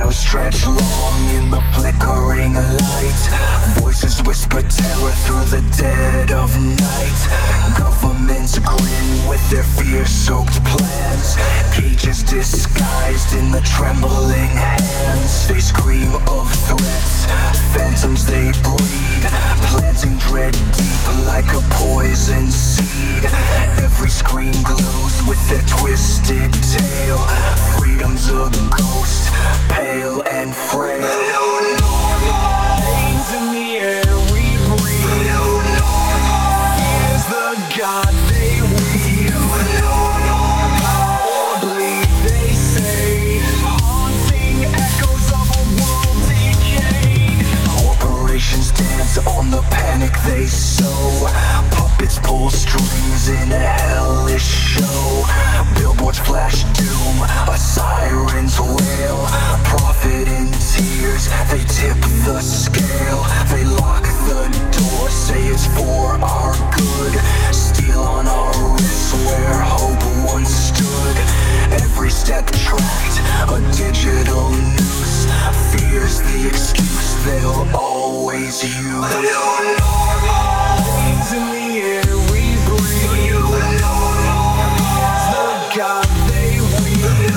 shadows stretch long in the flickering light. Voices whisper terror through the dead of night. Governments grin with their fear-soaked plans. Cages disguised in the trembling hands. They scream of threats, phantoms they breed, planting dread deep like a poison seed. Every screen glows with their twisted tail. Freedom's a ghost, pale and frail. Pains in the air we breathe. Here's the God they weave. Power bleed, they say, haunting echoes of a world decayed. Corporations dance on the panic they sow. Puppets pull strings in a hellish show. Billboards flash doom, a siren's wail. Profit in tears, they tip the scale. They lock the door, say it's for our good. Steel on our wrists where hope once stood. Every step tracked, a digital noose. Fear's the excuse they'll always use. Planes in the air we breathe. The God they weave.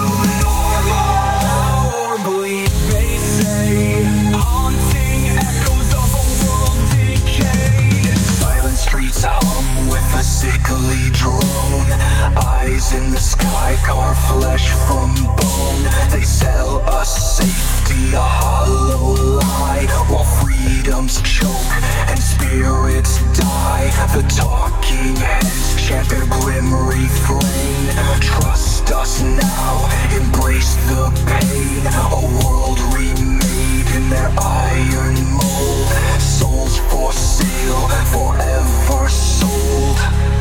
Power bleed, they say, haunting echoes of a world decayed. Silent streets hum with a sickly drone. Eyes in the sky carve flesh from bone. They sell us safety, a hollow lie, while freedoms choke and spirits die. The talking heads chant their grim refrain. Trust us now, embrace the pain. A world remade in their iron mold. Souls for sale, forever sold.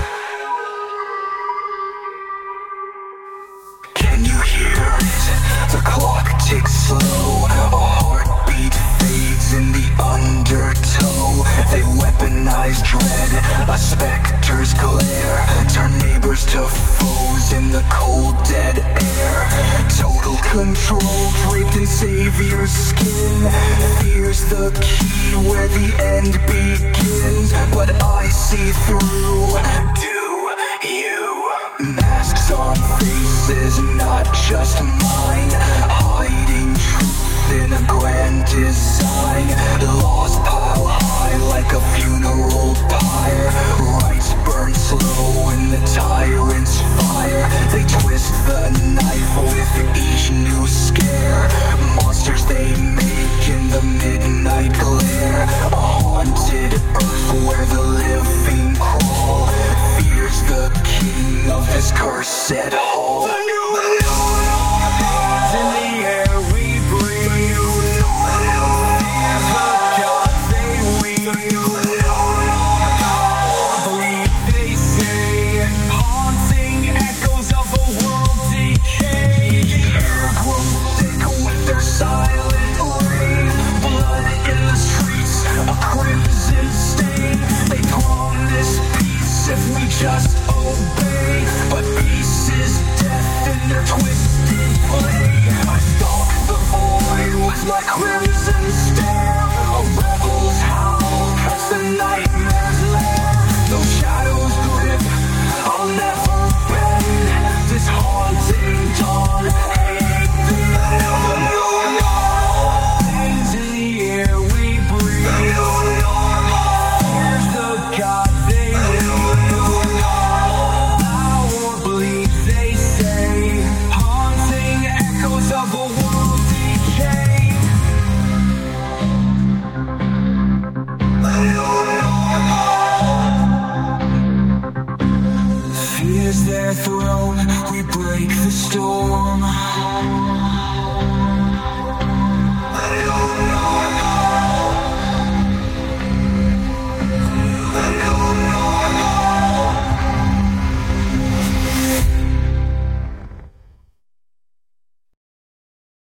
Can you hear it? The clock ticks slow. A heartbeat fades in the undertow. They weaponize dread, a specter's glare. Turn neighbors to foes in the cold dead air. Total control draped in savior's skin. Fear's the key where the end begins. But I see through. Do you? Masks on faces, not just mine. Hiding truth in a grand design. Laws pile high like a funeral pyre. Rights burn slow in the tyrant's fire. They twist the knife with each new scare. Monsters they make in the midnight glare. A haunted earth where the living crawl. Fear's the king of this cursed hall. Hands in the air we breathe. The God they weave. Power bleed, they say, haunting echoes of a world decayed. The air grows thick with their silent rain. Blood in the streets, a crimson stain. They promise peace if we just obey, but peace is death in their twisted play. I stalk the void with my crimson stare. A rebel's howl cuts the nightmare's lair. Those shadows grip, I'll never bend. This haunting dawn, hate them. Hands in the air we breathe. Here's the God they weave. Power bleed, they say, haunting echoes of a world decayed. Fear's their throne, we break the storm.